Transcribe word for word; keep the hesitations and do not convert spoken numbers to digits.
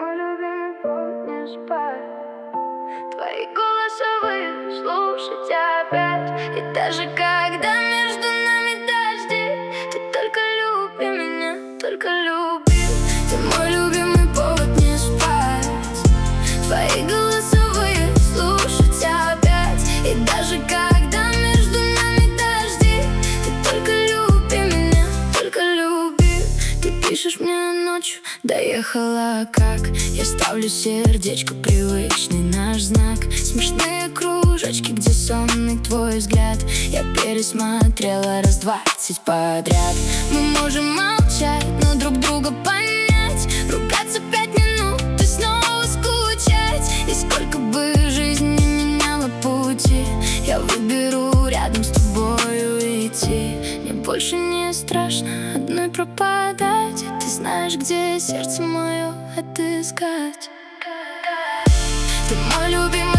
мой любимый повод не спать. Твои голосовые слушать опять. И даже когда между нами дожди, ты только люби меня, только люби. Ты мой любимый повод не спать. Твои голосовые слушать опять. И даже когда между нами дожди, ты только люби меня, только люби. Ты пишешь мне ночью, доехала как? Я ставлю сердечко, привычный наш знак. Смешные кружочки, где сонный твой взгляд. Я пересмотрела раз двадцать подряд. Мы можем молчать, но друг друга понять. Ругаться пять минут и снова скучать. И сколько бы жизнь не меняла пути, я выберу рядом с тобою идти. Мне больше не страшно одной пропадать. И ты знаешь, где сердце мое отыскать. Ты мой любимый